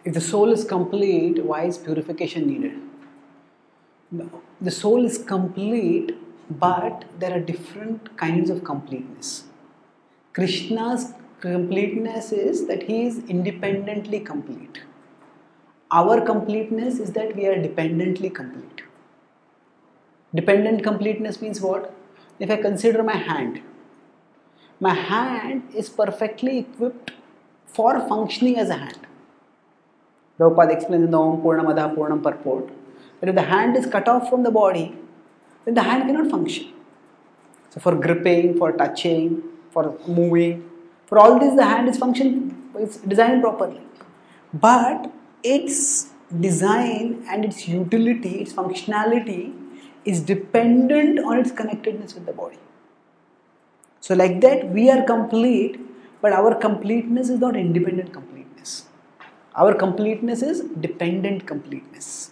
If the soul is complete, why is purification needed? No. The soul is complete, but there are different kinds of completeness. Krishna's completeness is that he is independently complete. Our completeness is that we are dependently complete. Dependent completeness means what? If I consider my hand is perfectly equipped for functioning as a hand. Prabhupada explains in the Om Purnamada Purnam purport that if the hand is cut off from the body, then the hand cannot function. So for gripping, for touching, for moving, for all this the hand is it's designed properly. But its design and its utility, its functionality is dependent on its connectedness with the body. So like that we are complete, but our completeness is not independent completeness. Our completeness is dependent completeness.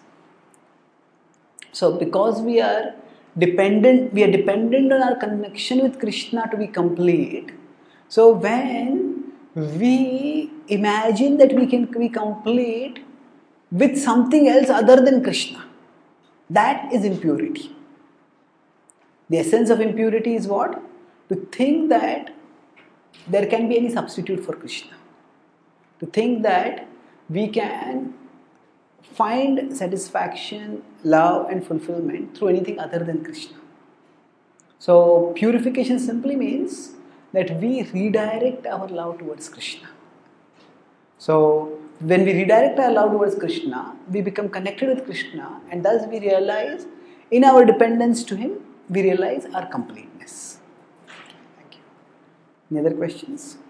So because we are dependent on our connection with Krishna to be complete. So when we imagine that we can be complete with something else other than Krishna, that is impurity. The essence of impurity is what? To think that there can be any substitute for Krishna. To think that we can find satisfaction, love and fulfillment through anything other than Krishna. So purification simply means that we redirect our love towards Krishna. So when we redirect our love towards Krishna, we become connected with Krishna, and thus we realize in our dependence to Him, we realize our completeness. Thank you. Any other questions?